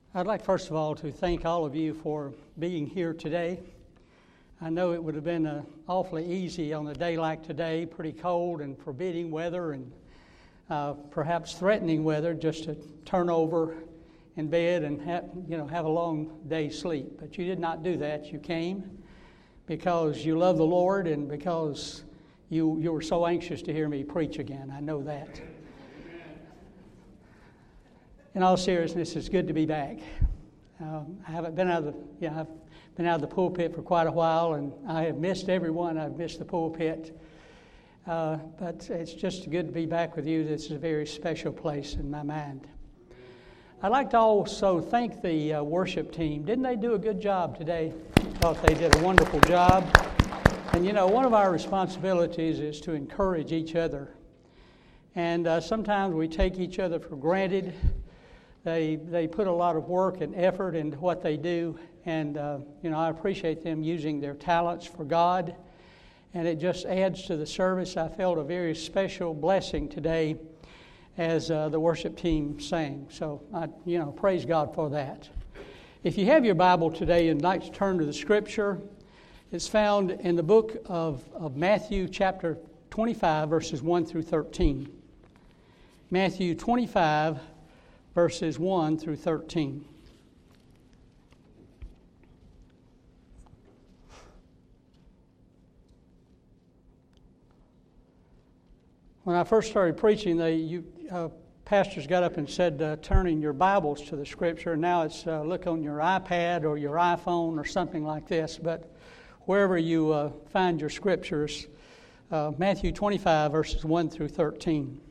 I'd like, first of all, to thank all of you for being here today. I know it would have been awfully easy on a day like today, pretty cold and forbidding weather and perhaps threatening weather, just to turn over in bed and have a long day's sleep. But you did not do that. You came because you love the Lord and because you were so anxious to hear me preach again. I know that. In all seriousness, it's good to be back. I haven't been out of I've been out of the pulpit for quite a while, and I have missed everyone. I've missed the pulpit, but it's just good to be back with you. This is a very special place in my mind. I'd like to also thank the worship team. Didn't they do a good job today? I thought they did a wonderful job. And one of our responsibilities is to encourage each other. And sometimes we take each other for granted. They put a lot of work and effort into what they do, and I appreciate them using their talents for God, and it just adds to the service. I felt a very special blessing today as the worship team sang, so I praise God for that. If you have your Bible today and like to turn to the Scripture, it's found in the book of Matthew chapter 25, verses 1 through 13. Matthew 25, verses 1 through 13. When I first started preaching, pastors got up and said, turning your Bibles to the Scripture. Now it's look on your iPad or your iPhone or something like this. But wherever you find your Scriptures, Matthew 25, verses 1 through 13.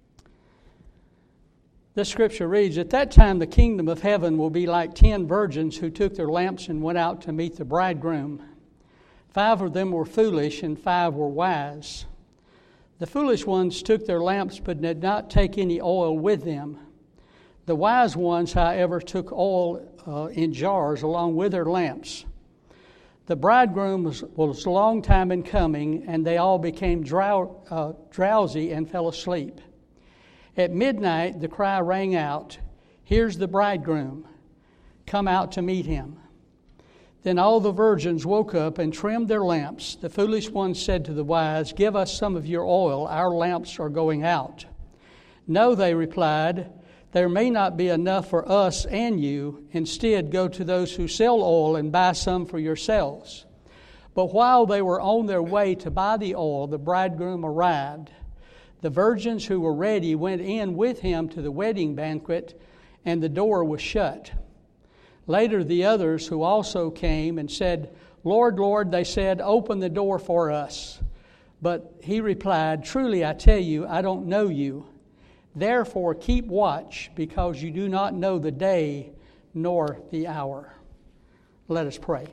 This scripture reads, "At that time the kingdom of heaven will be like 10 virgins who took their lamps and went out to meet the bridegroom. 5 of them were foolish and 5 were wise. The foolish ones took their lamps but did not take any oil with them. The wise ones, however, took oil in jars along with their lamps. The bridegroom was a long time in coming, and they all became drowsy and fell asleep. At midnight, the cry rang out, 'Here's the bridegroom. Come out to meet him.' Then all the virgins woke up and trimmed their lamps. The foolish ones said to the wise, 'Give us some of your oil. Our lamps are going out.' 'No,' they replied, 'there may not be enough for us and you. Instead, go to those who sell oil and buy some for yourselves.' But while they were on their way to buy the oil, the bridegroom arrived. The virgins who were ready went in with him to the wedding banquet, and the door was shut. Later the others who also came and said, 'Lord, Lord,' they said, 'open the door for us.' But he replied, 'Truly I tell you, I don't know you. Therefore keep watch, because you do not know the day nor the hour.'" Let us pray.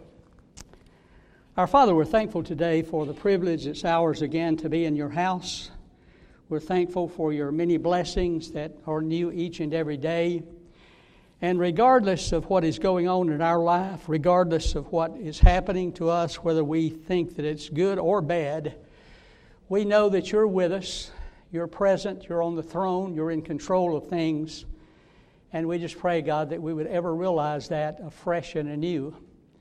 Our Father, we're thankful today for the privilege it's ours again to be in your house. We're thankful for your many blessings that are new each and every day. And regardless of what is going on in our life, regardless of what is happening to us, whether we think that it's good or bad, we know that you're with us, you're present, you're on the throne, you're in control of things. And we just pray, God, that we would ever realize that afresh and anew.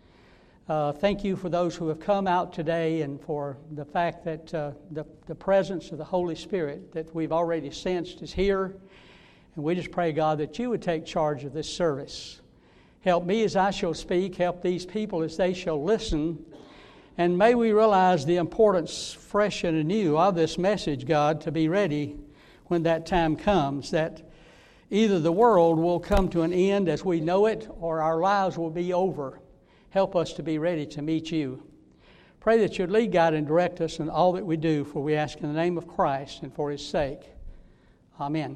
Thank you for those who have come out today and for the fact that the presence of the Holy Spirit that we've already sensed is here. And we just pray, God, that you would take charge of this service. Help me as I shall speak. Help these people as they shall listen. And may we realize the importance, fresh and anew, of this message, God, to be ready when that time comes, that either the world will come to an end as we know it or our lives will be over. Help us to be ready to meet you. Pray that you'd lead, guide, and direct us in all that we do, for we ask in the name of Christ and for his sake. Amen.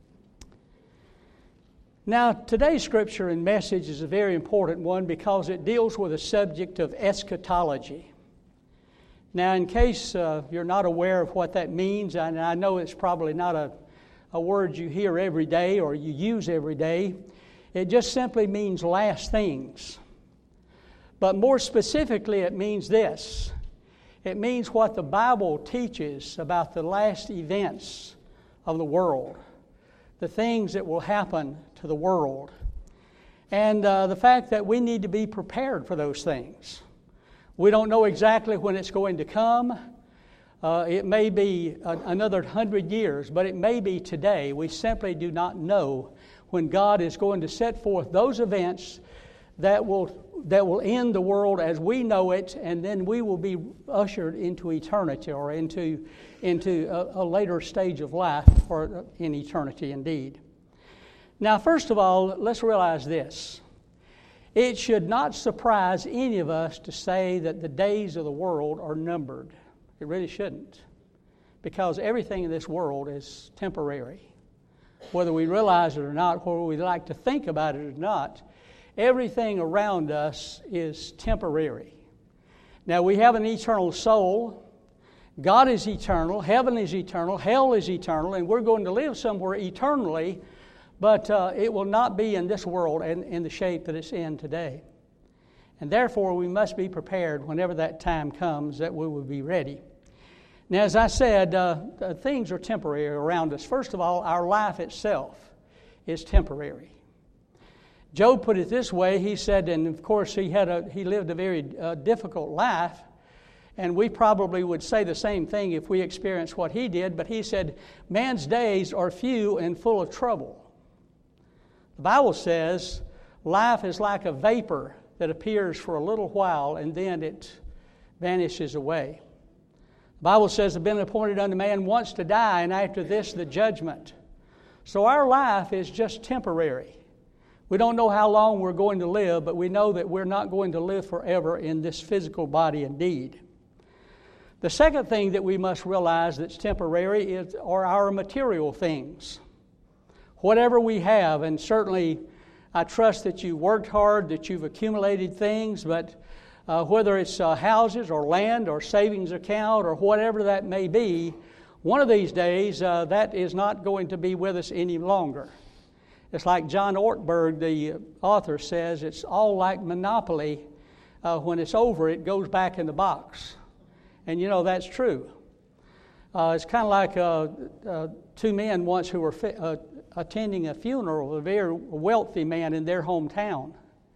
Now, today's scripture and message is a very important one because it deals with a subject of eschatology. Now, in case you're not aware of what that means, and I know it's probably not a word you hear every day or you use every day, it just simply means last things. But more specifically, it means this. It means what the Bible teaches about the last events of the world, the things that will happen to the world. And the fact that we need to be prepared for those things. We don't know exactly when it's going to come. It may be another 100 years, but it may be today. We simply do not know when God is going to set forth those events that will end the world as we know it, and then we will be ushered into eternity, or into a later stage of life, or in eternity indeed. Now, first of all, let's realize this. It should not surprise any of us to say that the days of the world are numbered. It really shouldn't, because everything in this world is temporary. Whether we realize it or not, whether we like to think about it or not, everything around us is temporary. Now, we have an eternal soul. God is eternal. Heaven is eternal. Hell is eternal. And we're going to live somewhere eternally, but it will not be in this world and in the shape that it's in today. And therefore, we must be prepared whenever that time comes, that we will be ready. Now, as I said, things are temporary around us. First of all, our life itself is temporary. Job put it this way. He said, and of course he lived a very difficult life, and we probably would say the same thing if we experienced what he did, but he said, man's days are few and full of trouble. The Bible says life is like a vapor that appears for a little while and then it vanishes away. The Bible says, "It's been appointed unto man once to die, and after this the judgment." So our life is just temporary. We don't know how long we're going to live, but we know that we're not going to live forever in this physical body indeed. The second thing that we must realize that's temporary are our material things. Whatever we have, and certainly I trust that you worked hard, that you've accumulated things, but whether it's houses or land or savings account or whatever that may be, one of these days that is not going to be with us any longer. It's like John Ortberg, the author, says, it's all like Monopoly. When it's over, it goes back in the box. And you know, that's true. It's kind of like two men once who were attending a funeral of a very wealthy man in their hometown.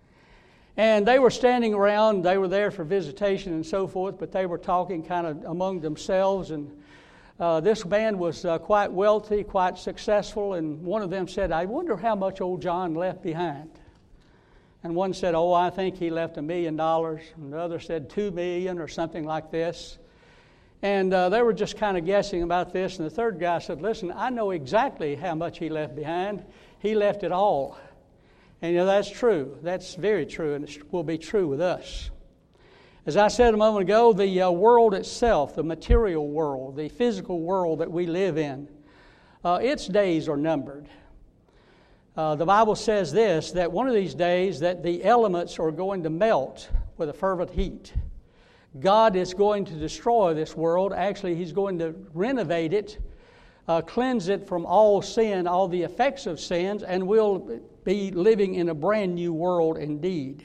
And they were standing around, they were there for visitation and so forth, but they were talking kind of among themselves, and this man was quite wealthy, quite successful, and one of them said, "I wonder how much old John left behind." And one said, "Oh, I think he left $1 million," and the other said $2 million or something like this. And they were just kind of guessing about this, and the third guy said, "Listen, I know exactly how much he left behind. He left it all." And you know, that's true. That's very true, and it will be true with us. As I said a moment ago, the world itself, the material world, the physical world that we live in, its days are numbered. The Bible says this, that one of these days that the elements are going to melt with a fervent heat. God is going to destroy this world. Actually, He's going to renovate it, cleanse it from all sin, all the effects of sins, and we'll be living in a brand new world indeed.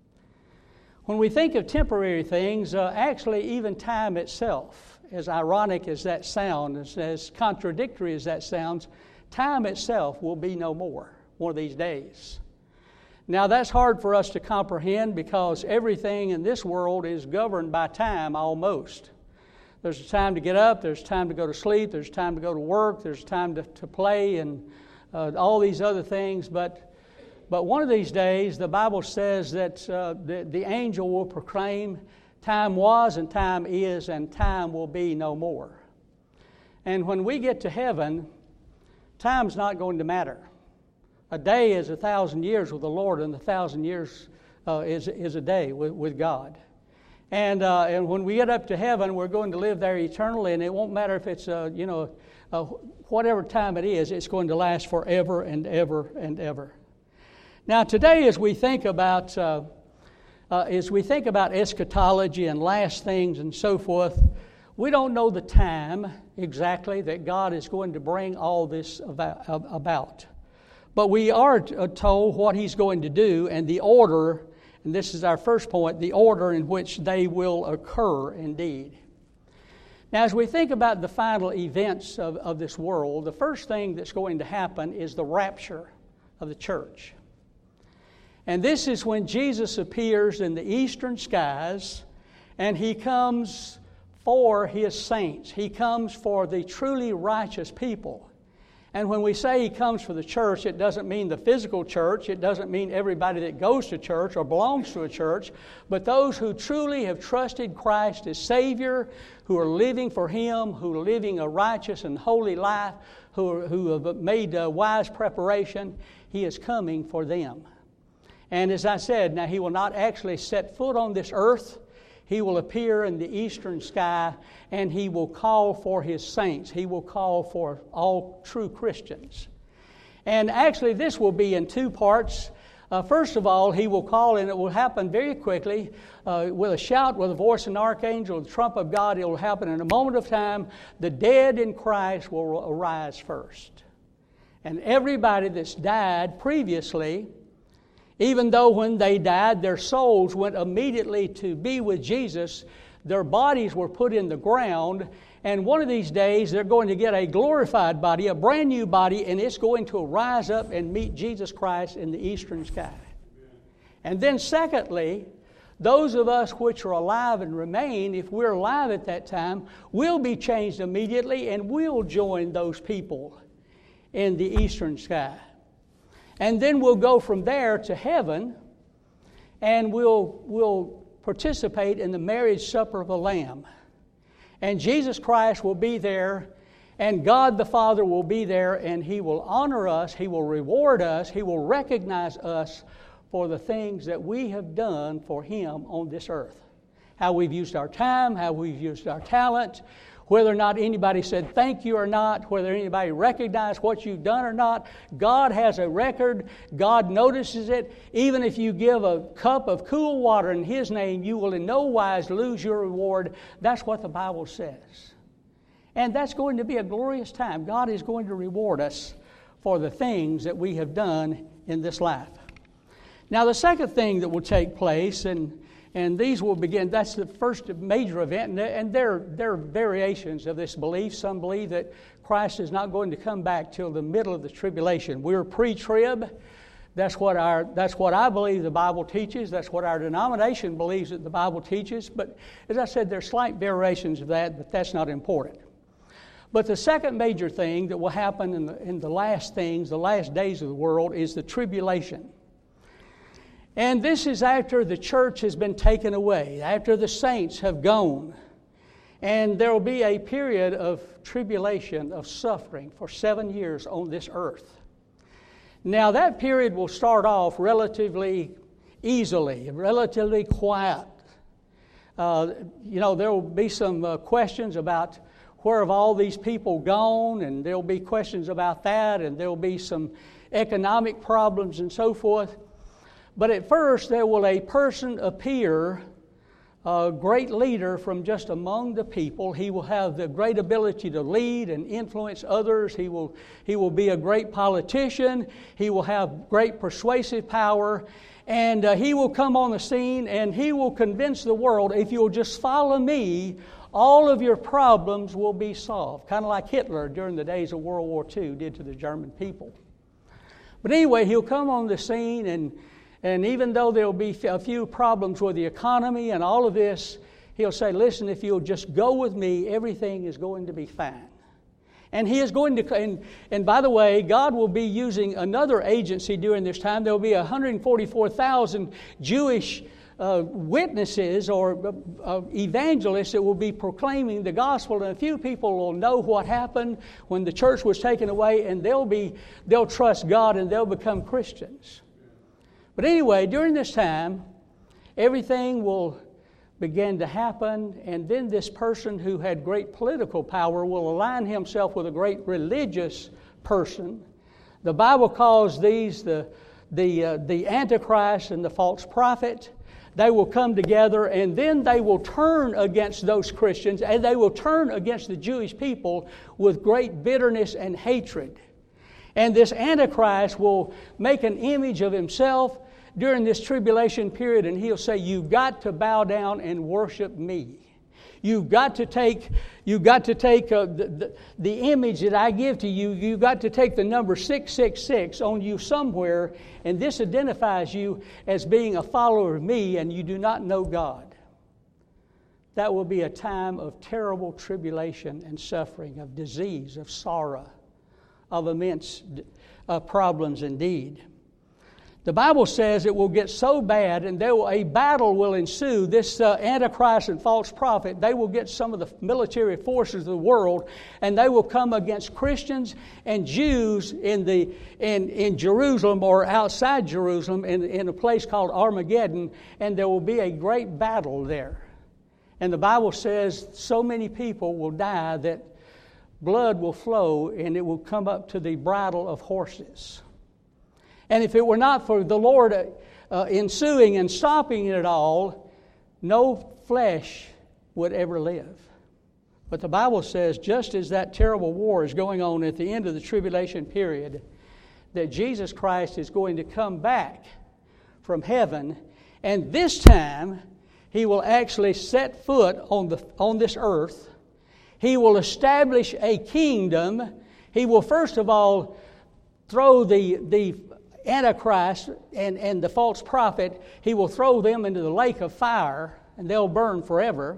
When we think of temporary things, actually even time itself, as ironic as that sounds, as contradictory as that sounds, time itself will be no more one of these days. Now that's hard for us to comprehend because everything in this world is governed by time almost. There's a time to get up, there's time to go to sleep, there's time to go to work, there's time to play and all these other things, but one of these days, the Bible says that the angel will proclaim, time was and time is and time will be no more. And when we get to heaven, time's not going to matter. A day is 1,000 years with the Lord, and 1,000 years is a day with God. And when we get up to heaven, we're going to live there eternally, and it won't matter if it's whatever time it is, it's going to last forever and ever and ever. Now, today, as we think about eschatology and last things and so forth, we don't know the time exactly that God is going to bring all this about. But we are told what He's going to do and the order, and this is our first point, the order in which they will occur indeed. Now, as we think about the final events of this world, the first thing that's going to happen is the rapture of the church. And this is when Jesus appears in the eastern skies, and He comes for His saints. He comes for the truly righteous people. And when we say He comes for the church, it doesn't mean the physical church. It doesn't mean everybody that goes to church or belongs to a church, but those who truly have trusted Christ as Savior, who are living for Him, who are living a righteous and holy life, who have made wise preparation. He is coming for them. And as I said, now He will not actually set foot on this earth. He will appear in the eastern sky, and He will call for His saints. He will call for all true Christians. And actually, this will be in two parts. First of all, He will call, and it will happen very quickly, with a shout, with a voice of an archangel, the trump of God. It will happen in a moment of time. The dead in Christ will arise first. And everybody that's died previously, even though when they died, their souls went immediately to be with Jesus, their bodies were put in the ground, and one of these days they're going to get a glorified body, a brand new body, and it's going to rise up and meet Jesus Christ in the eastern sky. And then secondly, those of us which are alive and remain, if we're alive at that time, will be changed immediately and will join those people in the eastern sky. And then we'll go from there to heaven, and we'll participate in the marriage supper of the Lamb. And Jesus Christ will be there, and God the Father will be there, and He will honor us, He will reward us, He will recognize us for the things that we have done for Him on this earth. How we've used our time, how we've used our talent, whether or not anybody said thank you or not, whether anybody recognized what you've done or not. God has a record. God notices it. Even if you give a cup of cool water in His name, you will in no wise lose your reward. That's what the Bible says. And that's going to be a glorious time. God is going to reward us for the things that we have done in this life. Now, the second thing that will take place, and these will begin, that's the first major event, and there are variations of this belief. Some believe that Christ is not going to come back till the middle of the tribulation. We're pre-trib. That's what I believe the Bible teaches. That's what our denomination believes that the Bible teaches. But as I said, there are slight variations of that, but that's not important. But the second major thing that will happen in the last things, the last days of the world, is the tribulation. And this is after the church has been taken away, after the saints have gone. And there will be a period of tribulation, of suffering for 7 years on this earth. Now that period will start off relatively easily, relatively quiet. There will be some questions about where have all these people gone, and there will be questions about that, and there will be some economic problems and so forth. But at first, there will a person appear, a great leader from just among the people. He will have the great ability to lead and influence others. He will be a great politician. He will have great persuasive power. And he will come on the scene, and he will convince the world, if you'll just follow me, all of your problems will be solved. Kind of like Hitler during the days of World War II did to the German people. But anyway, he'll come on the scene, and even though there'll be a few problems with the economy and all of this, he'll say, listen, if you'll just go with me, everything is going to be fine. And he is going to, and by the way, God will be using another agency during this time. There will be 144,000 Jewish witnesses or evangelists that will be proclaiming the gospel, and a few people will know what happened when the church was taken away, and they'll trust God and they'll become Christians. But anyway, during this time, everything will begin to happen, and then this person who had great political power will align himself with a great religious person. The Bible calls these the Antichrist and the false prophet. They will come together, and then they will turn against those Christians, and they will turn against the Jewish people with great bitterness and hatred. And this Antichrist will make an image of himself during this tribulation period, and he'll say, you've got to bow down and worship me. You've got to take the image that I give to you. You've got to take the number 666 on you somewhere, and this identifies you as being a follower of me, and you do not know God. That will be a time of terrible tribulation and suffering, of disease, of sorrow, of immense problems indeed. The Bible says it will get so bad, and a battle will ensue. This Antichrist and false prophet, they will get some of the military forces of the world, and they will come against Christians and Jews in Jerusalem or outside Jerusalem in a place called Armageddon, and there will be a great battle there. And the Bible says so many people will die that blood will flow, and it will come up to the bridle of horses. And if it were not for the Lord ensuing and stopping it all, no flesh would ever live. But the Bible says, just as that terrible war is going on at the end of the tribulation period, that Jesus Christ is going to come back from heaven, and this time He will actually set foot on this earth. He will establish a kingdom. He will first of all throw the Antichrist and the false prophet, He will throw them into the lake of fire, and they'll burn forever.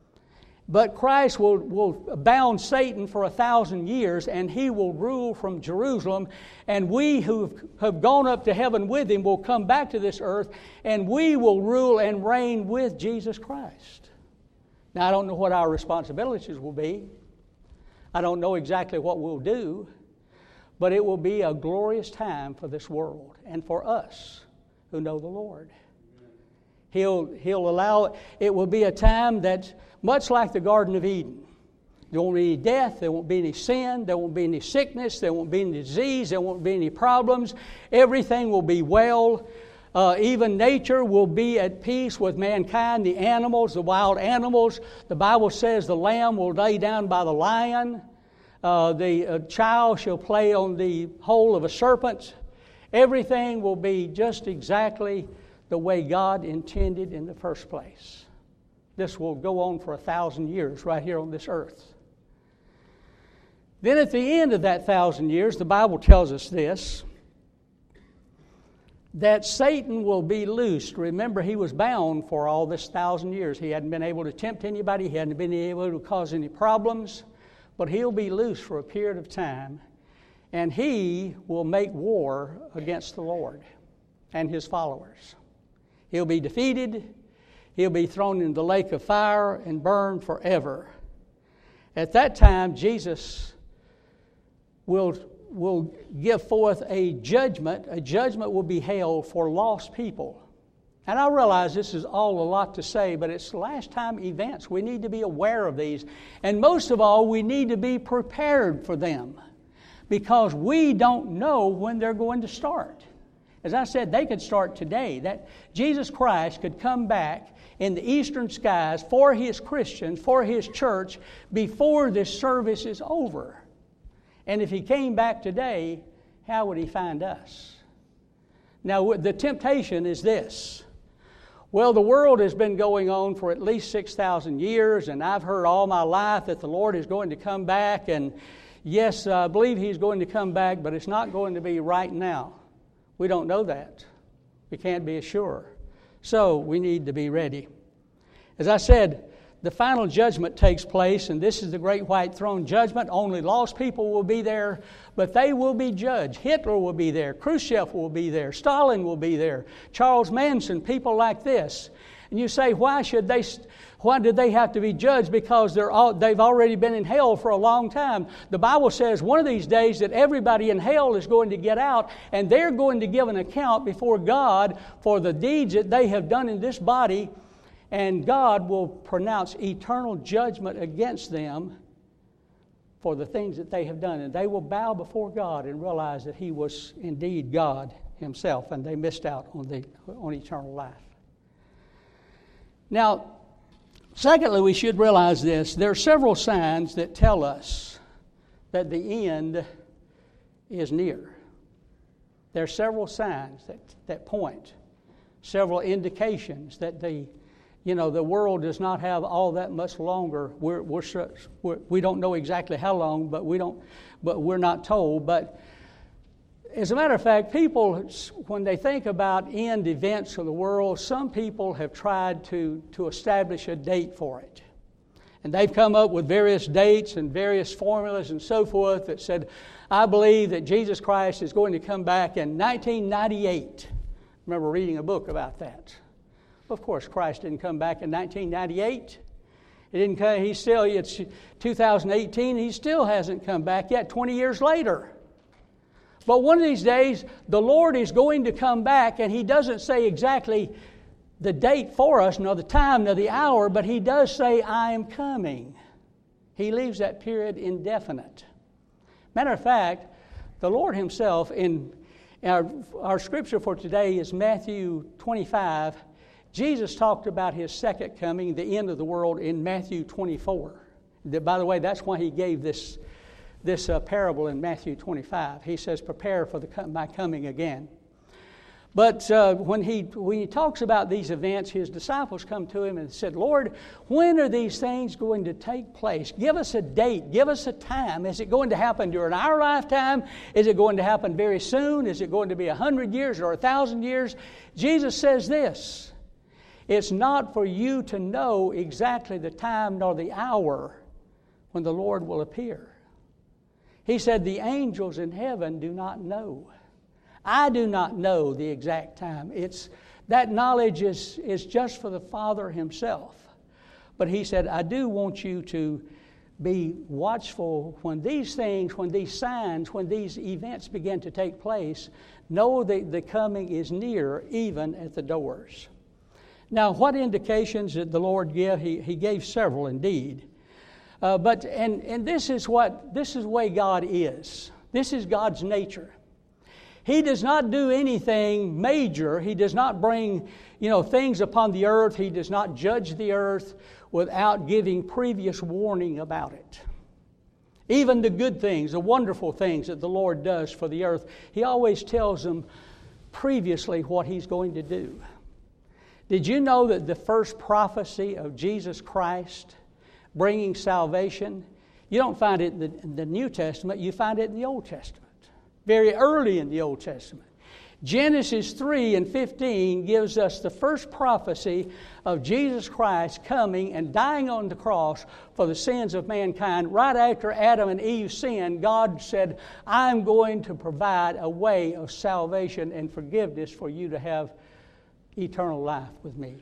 But Christ will bound Satan for 1,000 years, and He will rule from Jerusalem. And we who have gone up to heaven with Him will come back to this earth, and we will rule and reign with Jesus Christ. Now, I don't know what our responsibilities will be. I don't know exactly what we'll do. But it will be a glorious time for this world and for us who know the Lord. He'll allow, it will be a time that's much like the Garden of Eden. There won't be any death, there won't be any sin, there won't be any sickness, there won't be any disease, there won't be any problems. Everything will be well. Even nature will be at peace with mankind, the animals, the wild animals. The Bible says the lamb will lay down by the lion. The child shall play on the hole of a serpent. Everything will be just exactly the way God intended in the first place. This will go on for 1,000 years right here on this earth. Then at the end of that 1,000 years, the Bible tells us this, that Satan will be loosed. Remember, he was bound for all this 1,000 years. He hadn't been able to tempt anybody. He hadn't been able to cause any problems. But he'll be loose for a period of time, and he will make war against the Lord and His followers. He'll be defeated. He'll be thrown into the lake of fire and burned forever. At that time, Jesus will give forth a judgment. A judgment will be held for lost people. And I realize this is all a lot to say, but it's last time events. We need to be aware of these. And most of all, we need to be prepared for them, because we don't know when they're going to start. As I said, they could start today. That Jesus Christ could come back in the eastern skies for His Christians, for His church, before this service is over. And if He came back today, how would He find us? Now, the temptation is this. Well, the world has been going on for at least 6,000 years, and I've heard all my life that the Lord is going to come back, and yes, I believe He's going to come back, but it's not going to be right now. We don't know that. We can't be sure. So we need to be ready. As I said, the final judgment takes place, and this is the great white throne judgment. Only lost people will be there, but they will be judged. Hitler will be there. Khrushchev will be there. Stalin will be there. Charles Manson, people like this. And you say, why did they have to be judged? Because they've already been in hell for a long time. The Bible says one of these days that everybody in hell is going to get out, and they're going to give an account before God for the deeds that they have done in this body. And God will pronounce eternal judgment against them for the things that they have done. And they will bow before God and realize that He was indeed God Himself, and they missed out on eternal life. Now, secondly, we should realize this. There are several signs that tell us that the end is near. There are several signs that point, several indications that the the world does not have all that much longer. We don't know exactly how long, but we're not told. But as a matter of fact, people, when they think about end events of the world, some people have tried to establish a date for it. And they've come up with various dates and various formulas and so forth that said, I believe that Jesus Christ is going to come back in 1998. I remember reading a book about that. Of course, Christ didn't come back in 1998. He didn't come. It's 2018. He still hasn't come back yet, 20 years later. But one of these days, the Lord is going to come back, and He doesn't say exactly the date for us, nor the time, nor the hour, but He does say, I am coming. He leaves that period indefinite. Matter of fact, the Lord Himself, in our scripture for today is Matthew 25. Jesus talked about His second coming, the end of the world, in Matthew 24. By the way, that's why He gave this parable in Matthew 25. He says, prepare for my coming again. But when he talks about these events, His disciples come to Him and said, Lord, when are these things going to take place? Give us a date. Give us a time. Is it going to happen during our lifetime? Is it going to happen very soon? Is it going to be 100 years or 1,000 years? Jesus says this, it's not for you to know exactly the time nor the hour when the Lord will appear. He said, the angels in heaven do not know. I do not know the exact time. That knowledge is just for the Father Himself. But He said, I do want you to be watchful when these things, when these signs, when these events begin to take place. Know that the coming is near, even at the doors. Now, what indications did the Lord give? He gave several indeed. But this is the way God is. This is God's nature. He does not do anything major. He does not bring, things upon the earth. He does not judge the earth without giving previous warning about it. Even the good things, the wonderful things that the Lord does for the earth, He always tells them previously what He's going to do. Did you know that the first prophecy of Jesus Christ bringing salvation, you don't find it in the New Testament, you find it in the Old Testament. Very early in the Old Testament. Genesis 3:15 gives us the first prophecy of Jesus Christ coming and dying on the cross for the sins of mankind. Right after Adam and Eve sinned, God said, I'm going to provide a way of salvation and forgiveness for you to have eternal life with me.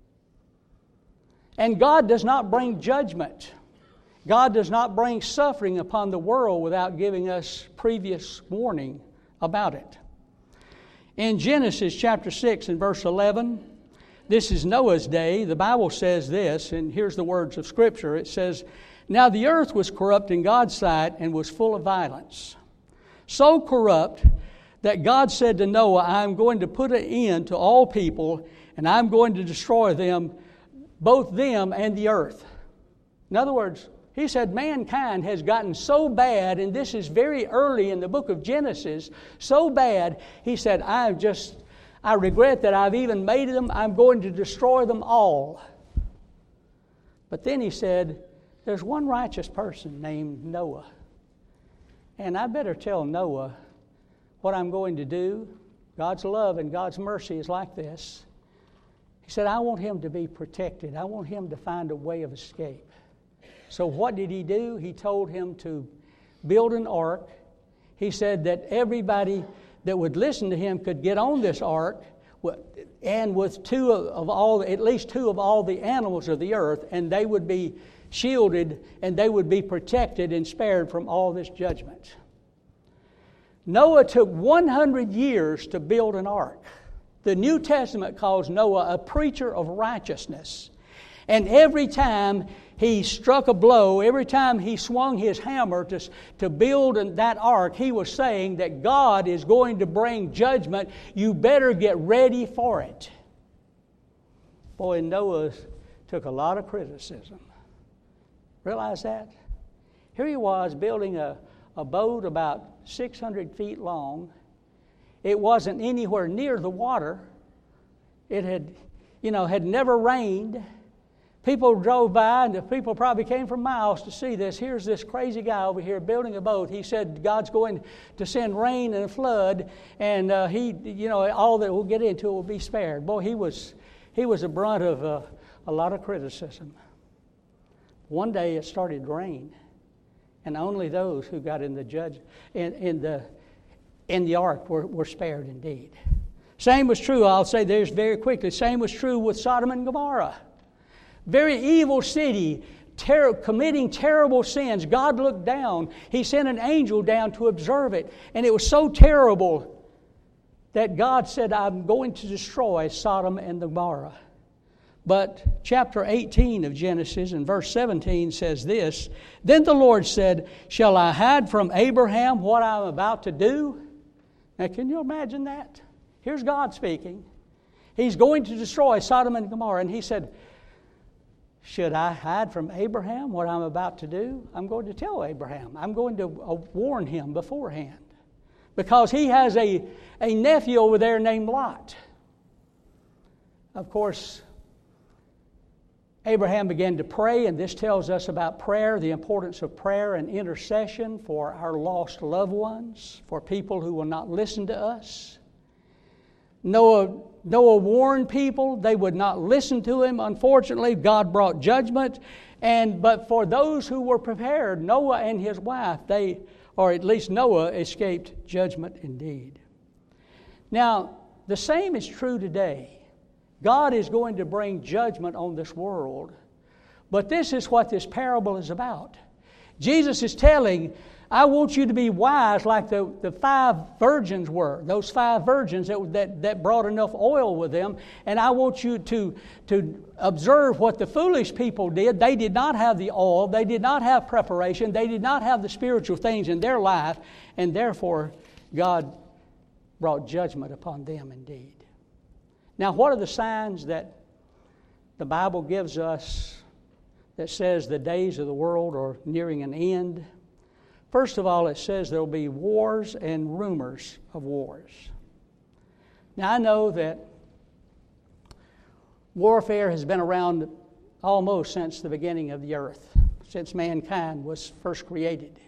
And God does not bring judgment. God does not bring suffering upon the world without giving us previous warning about it. In Genesis chapter 6 and verse 11, this is Noah's day. The Bible says this, and here's the words of Scripture. It says, now the earth was corrupt in God's sight and was full of violence. So corrupt that God said to Noah, I'm going to put an end to all people, and I'm going to destroy them, both them and the earth. In other words, He said mankind has gotten so bad, and this is very early in the book of Genesis, so bad, He said, I regret that I've even made them. I'm going to destroy them all. But then He said, there's one righteous person named Noah. And I better tell Noah what I'm going to do. God's love and God's mercy is like this. He said, I want him to be protected. I want him to find a way of escape. So what did He do? He told him to build an ark. He said that everybody that would listen to him could get on this ark, and with at least two of all the animals of the earth, and they would be shielded and they would be protected and spared from all this judgment. Noah took 100 years to build an ark. The New Testament calls Noah a preacher of righteousness. And every time he struck a blow, every time he swung his hammer to build that ark, he was saying that God is going to bring judgment. You better get ready for it. Boy, Noah took a lot of criticism. Realize that? Here he was building a boat about 600 feet long. It wasn't anywhere near the water. It had never rained. People drove by, and the people probably came from miles to see this. Here's this crazy guy over here building a boat. He said God's going to send rain and a flood, and all that we'll get into will be spared. Boy, he was the brunt of a lot of criticism. One day it started to rain, and only those who got in the ark were spared indeed. Same was true, I'll say this very quickly, same was true with Sodom and Gomorrah. Very evil city, committing terrible sins. God looked down. He sent an angel down to observe it. And it was so terrible that God said, I'm going to destroy Sodom and Gomorrah. But chapter 18 of Genesis and verse 17 says this, Then the Lord said, Shall I hide from Abraham what I'm about to do? Now, can you imagine that? Here's God speaking. He's going to destroy Sodom and Gomorrah. And he said, should I hide from Abraham what I'm about to do? I'm going to tell Abraham. I'm going to warn him beforehand. Because he has a nephew over there named Lot. Of course, Abraham began to pray, and this tells us about prayer, the importance of prayer and intercession for our lost loved ones, for people who will not listen to us. Noah warned people. They would not listen to him. Unfortunately, God brought judgment. But for those who were prepared, Noah and his wife, or at least Noah, escaped judgment indeed. Now, the same is true today. God is going to bring judgment on this world. But this is what this parable is about. Jesus is telling, I want you to be wise like the 5 virgins were. Those 5 virgins that brought enough oil with them. And I want you to observe what the foolish people did. They did not have the oil. They did not have preparation. They did not have the spiritual things in their life. And therefore, God brought judgment upon them indeed. Now, what are the signs that the Bible gives us that says the days of the world are nearing an end? First of all, it says there will be wars and rumors of wars. Now, I know that warfare has been around almost since the beginning of the earth, since mankind was first created.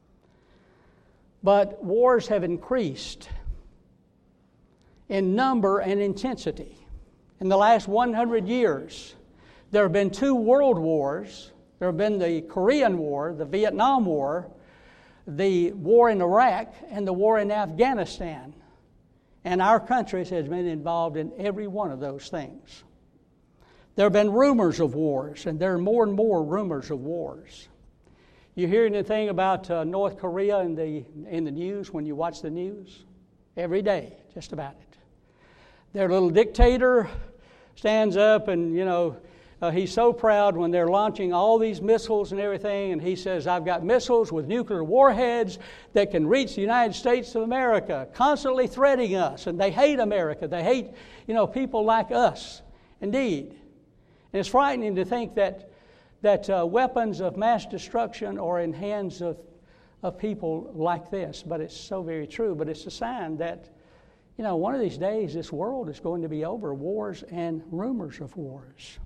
But wars have increased in number and intensity. In the last 100 years, there have been 2 world wars. There have been the Korean War, the Vietnam War, the war in Iraq, and the war in Afghanistan. And our country has been involved in every one of those things. There have been rumors of wars, and there are more and more rumors of wars. You hear anything about North Korea in the news when you watch the news? Every day, just about it. Their little dictator stands up and, he's so proud when they're launching all these missiles and everything, and he says, I've got missiles with nuclear warheads that can reach the United States of America, constantly threatening us. And they hate America. They hate, people like us, indeed. And it's frightening to think that weapons of mass destruction are in hands of people like this. But it's so very true. But it's a sign that, one of these days this world is going to be over wars and rumors of wars.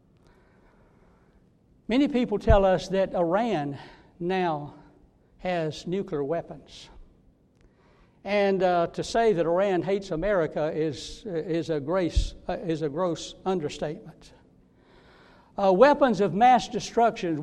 Many people tell us that Iran now has nuclear weapons. And to say that Iran hates America is a gross understatement. Weapons of mass destruction.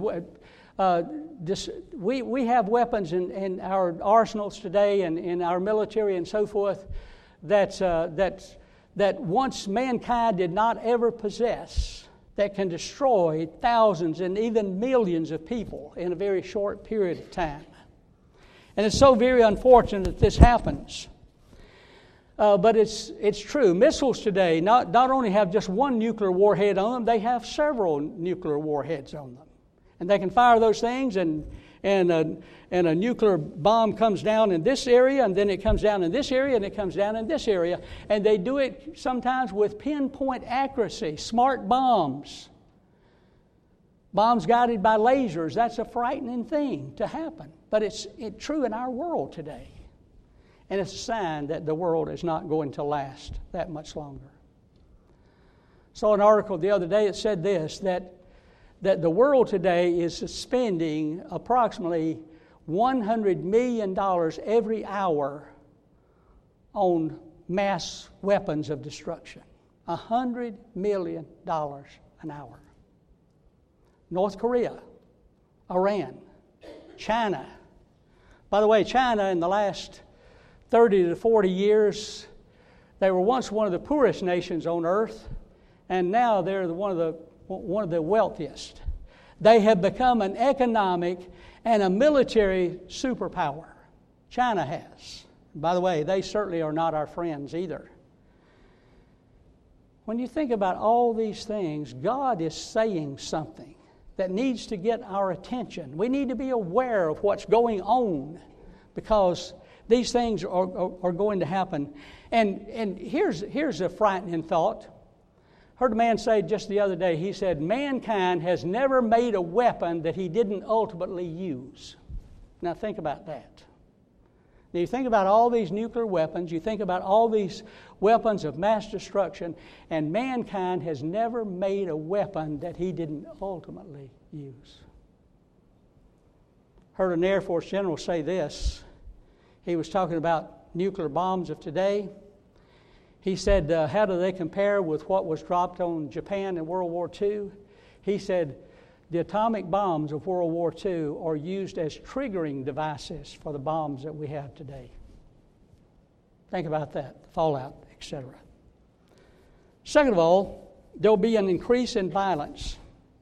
We have weapons in our arsenals today and in our military and so forth that once mankind did not ever possess, that can destroy thousands and even millions of people in a very short period of time. And it's so very unfortunate that this happens. But it's true. Missiles today not only have just one nuclear warhead on them, they have several nuclear warheads on them. And they can fire those things and a nuclear bomb comes down in this area, and then it comes down in this area, and it comes down in this area. And they do it sometimes with pinpoint accuracy, smart bombs. Bombs guided by lasers. That's a frightening thing to happen. But it's true in our world today. And it's a sign that the world is not going to last that much longer. Saw an article the other day that said this, that the world today is spending approximately $100 million every hour on mass weapons of destruction. $100 million an hour. North Korea, Iran, China. By the way, China in the last 30 to 40 years, they were once one of the poorest nations on earth, and now they're one of the wealthiest. They have become an economic and a military superpower. China has. By the way, they certainly are not our friends either. When you think about all these things, God is saying something that needs to get our attention. We need to be aware of what's going on because these things are going to happen. And here's a frightening thought. Heard a man say just the other day, he said, mankind has never made a weapon that he didn't ultimately use. Now think about that. Now you think about all these nuclear weapons, you think about all these weapons of mass destruction, and mankind has never made a weapon that he didn't ultimately use. Heard an Air Force general say this. He was talking about nuclear bombs of today. He said, how do they compare with what was dropped on Japan in World War II? He said, the atomic bombs of World War II are used as triggering devices for the bombs that we have today. Think about that, the fallout, etc. Second of all, there'll be an increase in violence.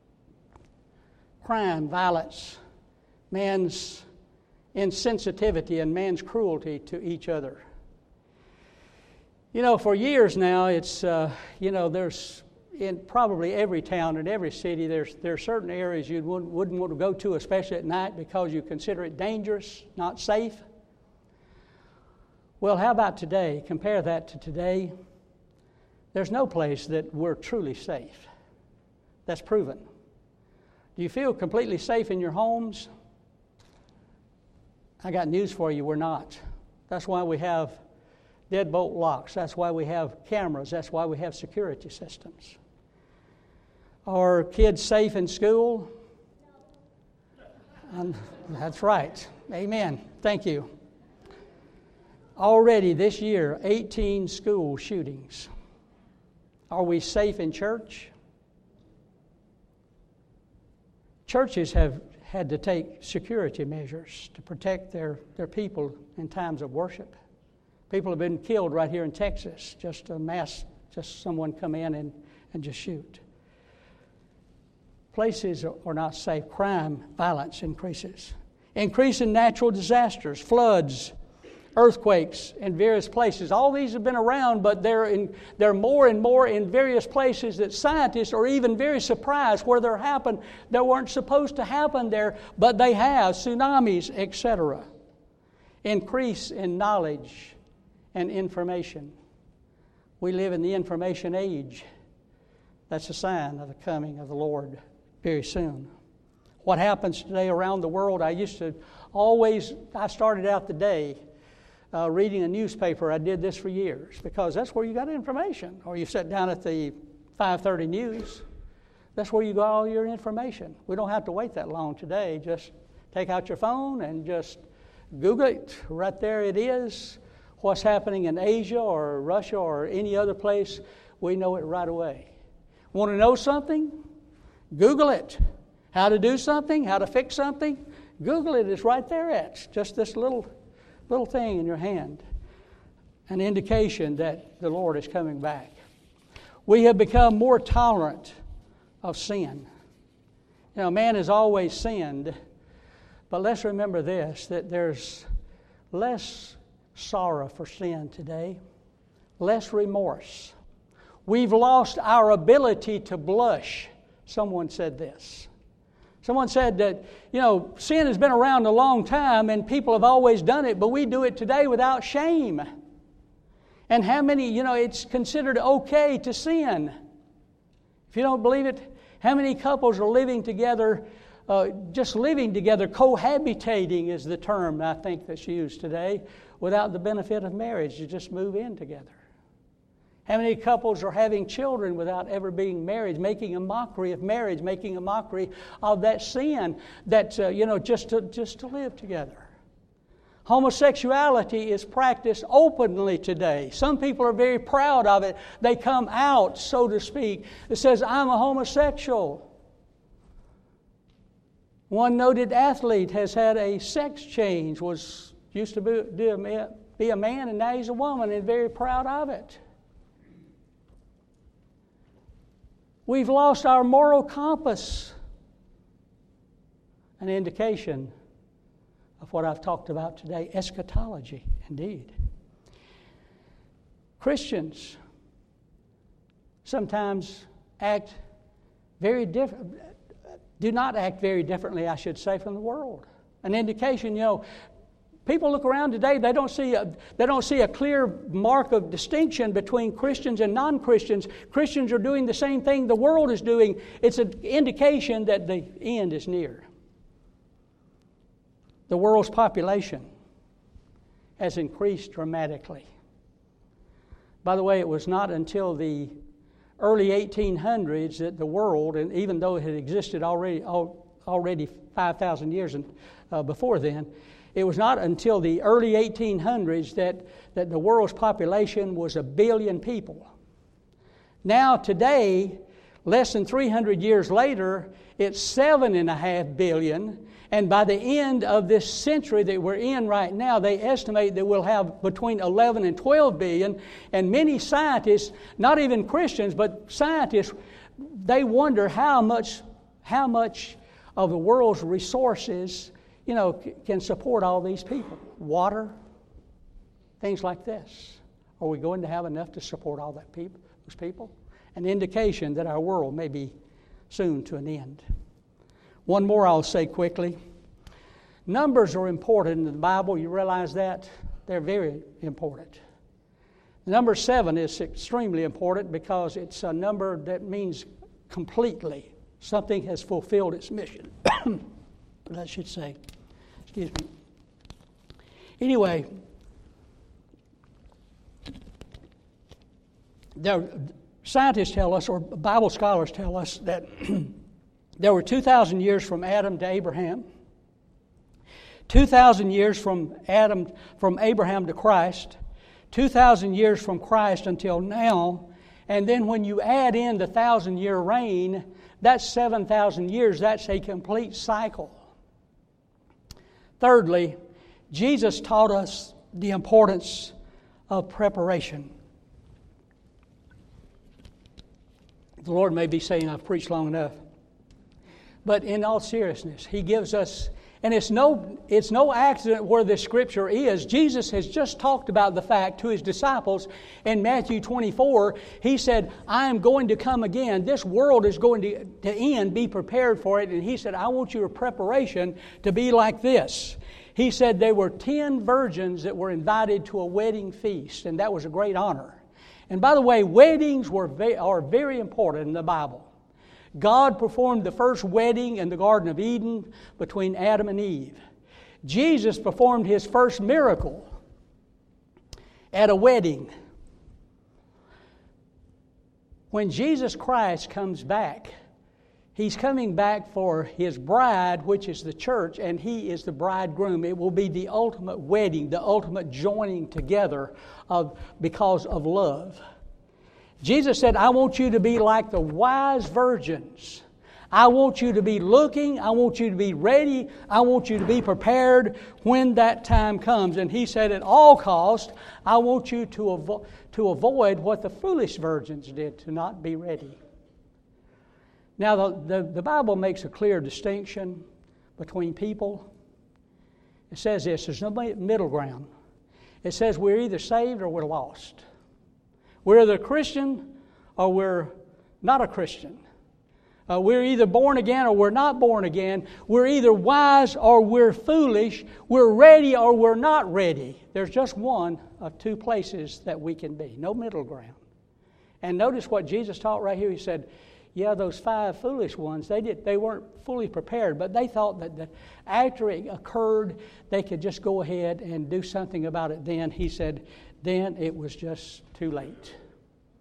Crime, violence, man's insensitivity and man's cruelty to each other. You know, for years now, it's, there's in probably every town and every city, there are certain areas you wouldn't want to go to, especially at night, because you consider it dangerous, not safe. Well, how about today? Compare that to today. There's no place that we're truly safe. That's proven. Do you feel completely safe in your homes? I got news for you, we're not. That's why we have deadbolt locks. That's why we have cameras. That's why we have security systems. Are kids safe in school? That's right. Amen. Thank you. Already this year, 18 school shootings. Are we safe in church? Churches have had to take security measures to protect their people in times of worship. People have been killed right here in Texas, just someone come in and just shoot. Places are not safe. Crime, violence increases. Increase in natural disasters, floods, earthquakes in various places. All these have been around, but they're more and more in various places that scientists are even very surprised where they're happened. They weren't supposed to happen there, but they have. Tsunamis, etc. Increase in knowledge and information. We live in the information age. That's a sign of the coming of the Lord very soon. What happens today around the world, I started out the day reading a newspaper. I did this for years because that's where you got information. Or you sit down at the 5:30 news. That's where you got all your information. We don't have to wait that long today. Just take out your phone and just Google it. Right there it is. What's happening in Asia or Russia or any other place, we know it right away. Want to know something? Google it. How to do something, how to fix something, Google it. It's right there. It's just this little thing in your hand. An indication that the Lord is coming back. We have become more tolerant of sin. You know, man has always sinned, but let's remember this, that there's less sorrow for sin today, less remorse. We've lost our ability to blush. Someone said this. Someone said that, sin has been around a long time and people have always done it, but we do it today without shame. And how many, it's considered okay to sin. If you don't believe it, how many couples are living together, just living together, cohabitating is the term I think that's used today, without the benefit of marriage, to just move in together. How many couples are having children without ever being married, making a mockery of marriage, making a mockery of that sin that, just to live together? Homosexuality is practiced openly today. Some people are very proud of it. They come out, so to speak. It says, I'm a homosexual. One noted athlete has had a sex change, used to be a man and now he's a woman, and very proud of it. We've lost our moral compass. An indication of what I've talked about today, eschatology, indeed. Christians sometimes do not act very differently, I should say, from the world. An indication, people look around today, they don't see a clear mark of distinction between Christians and non-Christians. Christians are doing the same thing the world is doing. It's an indication that the end is near. The world's population has increased dramatically. By the way, it was not until the early 1800s that the world, and even though it had existed already 5,000 years before then, it was not until the early 1800s that the world's population was 1 billion people. Now, today, less than 300 years later, it's 7.5 billion. And by the end of this century that we're in right now, they estimate that we'll have between 11 and 12 billion. And many scientists, not even Christians, but scientists, they wonder how much of the world's resources, can support all these people. Water, things like this. Are we going to have enough to support all those people? An indication that our world may be soon to an end. One more I'll say quickly. Numbers are important in the Bible. You realize that? They're very important. Number 7 is extremely important because it's a number that means completely. Something has fulfilled its mission. I should say. Excuse me. Anyway, scientists tell us, or Bible scholars tell us, that there were 2,000 years from Adam to Abraham, 2,000 years from Abraham to Christ, 2,000 years from Christ until now, and then when you add in the 1,000-year reign, that's 7,000 years. That's a complete cycle. Thirdly, Jesus taught us the importance of preparation. The Lord may be saying I've preached long enough. But in all seriousness, He gives us, and it's no accident where this scripture is. Jesus has just talked about the fact to His disciples in Matthew 24. He said, I am going to come again. This world is going to end. Be prepared for it. And He said, I want your preparation to be like this. He said there were 10 virgins that were invited to a wedding feast, and that was a great honor. And by the way, weddings are very important in the Bible. God performed the first wedding in the Garden of Eden between Adam and Eve. Jesus performed His first miracle at a wedding. When Jesus Christ comes back, He's coming back for His bride, which is the church, and He is the bridegroom. It will be the ultimate wedding, the ultimate joining together because of love. Jesus said, I want you to be like the wise virgins. I want you to be looking. I want you to be ready. I want you to be prepared when that time comes. And He said, at all cost, I want you to avoid what the foolish virgins did, to not be ready. Now, the Bible makes a clear distinction between people. It says this, there's no middle ground. It says we're either saved or we're lost. We're either a Christian or we're not a Christian. We're either born again or we're not born again. We're either wise or we're foolish. We're ready or we're not ready. There's just one of two places that we can be. No middle ground. And notice what Jesus taught right here. He said, yeah, those 5 foolish ones, they weren't fully prepared, but they thought that after it occurred, they could just go ahead and do something about it then. He said, then it was just too late.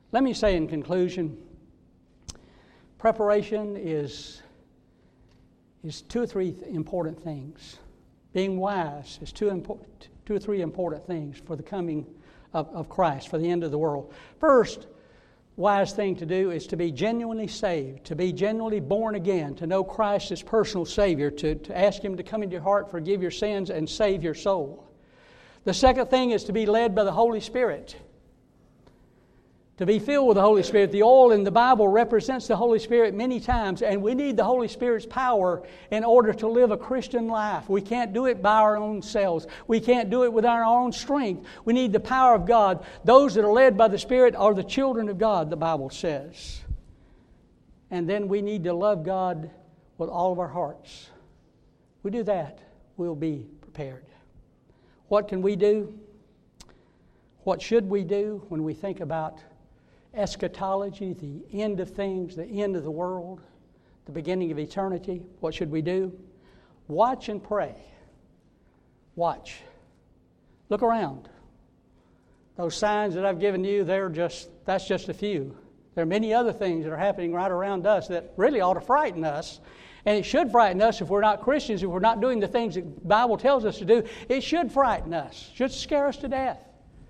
Let me say in conclusion, preparation is 2 or 3 important things. Being wise is 2 or 3 important things for the coming of Christ, for the end of the world. First, wise thing to do is to be genuinely saved, to be genuinely born again, to know Christ as personal Savior, to ask Him to come into your heart, forgive your sins, and save your soul. The second thing is to be led by the Holy Spirit. To be filled with the Holy Spirit. The oil in the Bible represents the Holy Spirit many times, and we need the Holy Spirit's power in order to live a Christian life. We can't do it by our own selves. We can't do it with our own strength. We need the power of God. Those that are led by the Spirit are the children of God, the Bible says. And then we need to love God with all of our hearts. We do that, we'll be prepared. What can we do? What should we do when we think about eschatology, the end of things, the end of the world, the beginning of eternity? What should we do? Watch and pray. Watch. Look around. Those signs that I've given you, that's just a few. There are many other things that are happening right around us that really ought to frighten us. And it should frighten us if we're not Christians, if we're not doing the things that the Bible tells us to do. It should frighten us. It should scare us to death.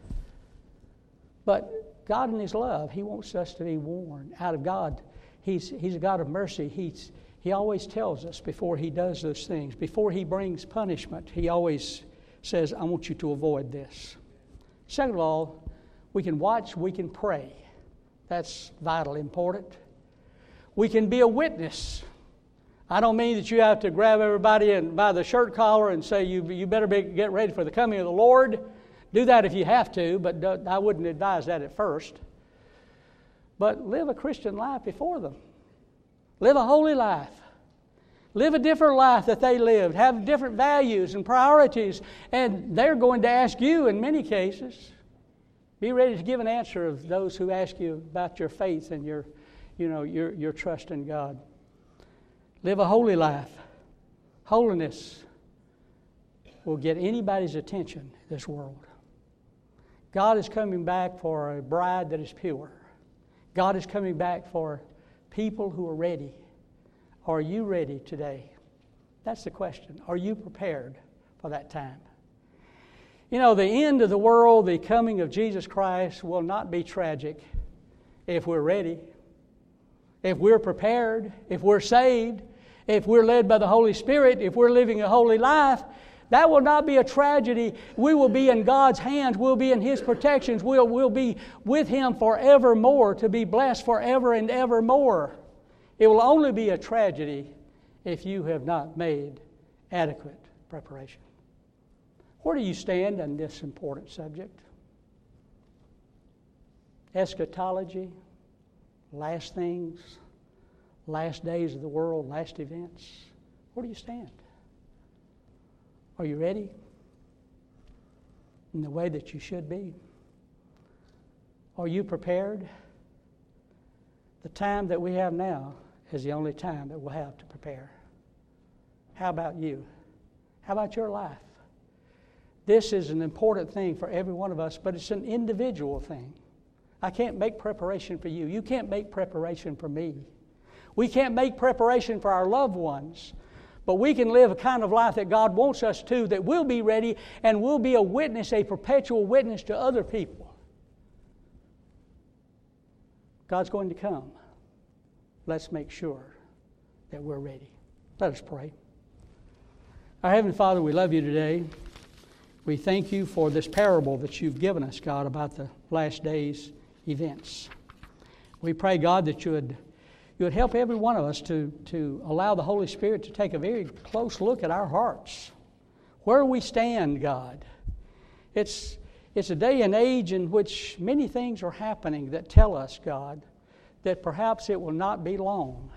But God in His love, He wants us to be warned out of God. He's a God of mercy. He always tells us before He does those things, before He brings punishment, He always says, I want you to avoid this. Second of all, we can watch, we can pray. That's vitally important. We can be a witness. I don't mean that you have to grab everybody by the shirt collar and say, you better get ready for the coming of the Lord. Do that if you have to, but I wouldn't advise that at first. But live a Christian life before them. Live a holy life. Live a different life that they lived. Have different values and priorities. And they're going to ask you in many cases. Be ready to give an answer of those who ask you about your faith and your trust in God. Live a holy life. Holiness will get anybody's attention in this world. God is coming back for a bride that is pure. God is coming back for people who are ready. Are you ready today? That's the question. Are you prepared for that time? You know, the end of the world, the coming of Jesus Christ will not be tragic if we're ready, if we're prepared, if we're saved, if we're led by the Holy Spirit, if we're living a holy life. That will not be a tragedy. We will be in God's hands. We'll be in His protections. We'll be with Him forevermore, to be blessed forever and evermore. It will only be a tragedy if you have not made adequate preparation. Where do you stand on this important subject? Eschatology, last things, last days of the world, last events. Where do you stand? Are you ready in the way that you should be? Are you prepared? The time that we have now is the only time that we'll have to prepare. How about you? How about your life? This is an important thing for every one of us, but it's an individual thing. I can't make preparation for you. You can't make preparation for me. We can't make preparation for our loved ones. But we can live a kind of life that God wants us to, that we'll be ready and we'll be a witness, a perpetual witness to other people. God's going to come. Let's make sure that we're ready. Let us pray. Our Heavenly Father, we love you today. We thank you for this parable that you've given us, God, about the last days events. We pray, God, that you would help every one of us to allow the Holy Spirit to take a very close look at our hearts. Where we stand, God. It's a day and age in which many things are happening that tell us, God, that perhaps it will not be long.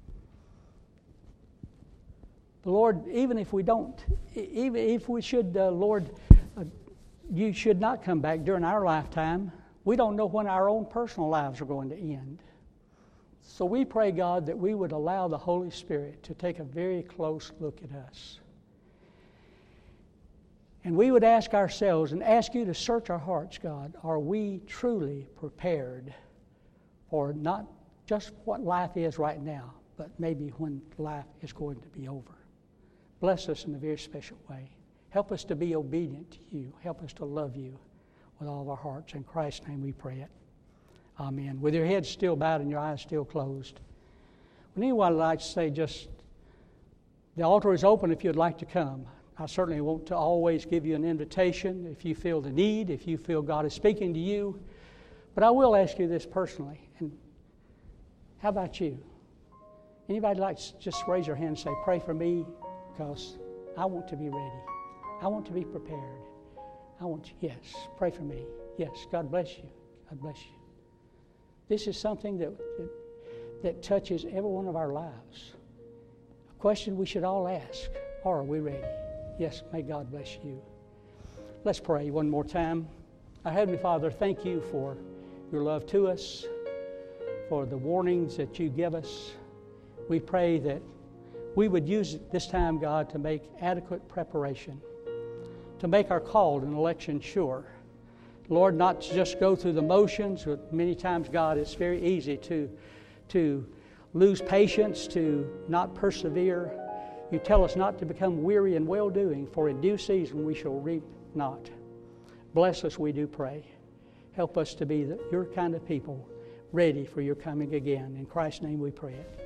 But Lord, even if we should, Lord, you should not come back during our lifetime. We don't know when our own personal lives are going to end. So we pray, God, that we would allow the Holy Spirit to take a very close look at us. And we would ask ourselves and ask you to search our hearts, God. Are we truly prepared for not just what life is right now, but maybe when life is going to be over. Bless us in a very special way. Help us to be obedient to you. Help us to love you with all of our hearts. In Christ's name we pray it. Amen. With your head still bowed and your eyes still closed. Would anyone like to say just, the altar is open if you'd like to come. I certainly want to always give you an invitation if you feel the need, if you feel God is speaking to you. But I will ask you this personally. And how about you? Anybody like to just raise your hand and say, pray for me, because I want to be ready. I want to be prepared. Yes, pray for me. Yes, God bless you. God bless you. This is something that touches every one of our lives. A question we should all ask, are we ready? Yes, may God bless you. Let's pray one more time. Our Heavenly Father, thank you for your love to us, for the warnings that you give us. We pray that we would use this time, God, to make adequate preparation, to make our call and election sure. Lord, not to just go through the motions. Many times, God, it's very easy to lose patience, to not persevere. You tell us not to become weary in well-doing, for in due season we shall reap not. Bless us, we do pray. Help us to be your kind of people, ready for your coming again. In Christ's name we pray it.